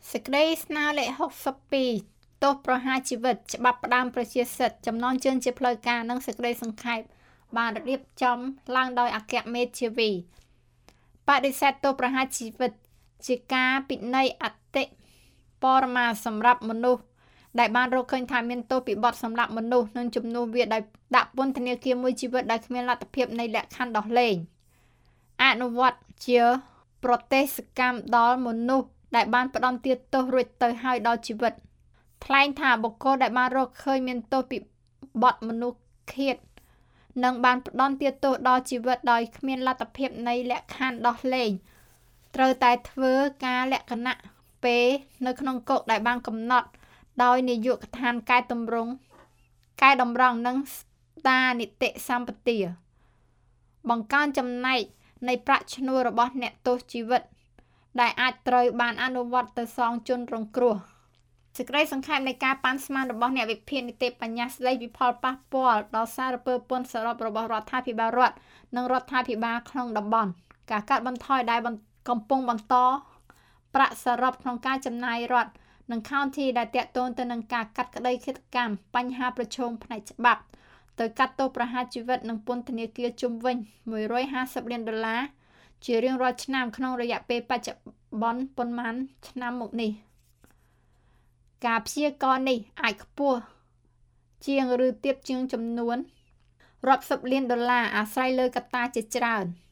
សេចក្តីស្នើលេខ62ទោសប្រហារជីវិតច្បាប់ផ្ដើមប្រជាសិទ្ធិចំណងជើងជាផ្លូវការនិងសេចក្តីសង្ខេបបានរៀបចំឡើងដោយអគ្គមេធាវីបដិសេធទោសប្រហារជីវិតជាការពិន័យអតិបរមាសម្រាប់មនុស្សដែលបានរកឃើញថាមានទោសពីបទសម្លាប់មនុស្សនិងជំនួសវាដោយដាក់ពន្ធនាគារមួយជីវិតដោយគ្មានលទ្ធភាពនៃលក្ខខណ្ឌដោះលែងអនុវត្តជាប្រទេសកម្មដល់មនុស្សដែលបានផ្ដន្ទាទោសរួចទៅហើយដល់ជីវិតថ្លែងថាបុគ្គលដែលបានរកឃើញមានទោសពីបទមនុស្សឃាតនិងបានផ្ដន្ទាទោសដល់ជីវិតដោយគ្មានលទ្ធភាពនៃលក្ខខណ្ឌដោះលែងត្រូវតែធ្វើការលក្ខណៈពេលនៅក្នុងគុកដែលបានកំណត់ដោយនាយកដ្ឋានកែតម្រង់និងស្ថានីតិសម្បទាបង្កើនចំណែកនៃប្រាក់ឈ្នួលរបស់អ្នកទោសជីវិតដែលអាចត្រូវបានអនុវត្តទៅសងជនរងគ្រោះសេចក្តីសង្ខេបនៃការប៉ាន់ស្មានរបស់អ្នកវិភាគនីតិបញ្ញត្តិស្តីពីផលប៉ះពាល់ដល់សារពើពន្ធសរុបរបស់រដ្ឋាភិបាលរដ្ឋនិងរដ្ឋាភិបាលក្នុងតំបន់ការកាត់បន្ថយដែលកំពុងបន្តប្រាក់សរុបក្នុងការចំណាយរដ្ឋនិង county ដែលទាក់ទងទៅនឹងការកាត់ក្តីឃាតកម្មបញ្ហាប្រឈមផ្នែកច្បាប់ទៅកាត់ទោសប្រហារជីវិតនិងពន្ធនាគារជុំវិញ$150 លានជារៀងរាល់ឆ្នាំក្នុងរយៈពេលបច្ចុប្បន្នប៉ុន្មានឆ្នាំមកនេះការព្យាករណ៍នេះអាចខ្ពស់ជាងឬទាបជាងចំនួនរាប់សិបលានដុល្លារអាស្រ័យលើកត្តាជាច្រើន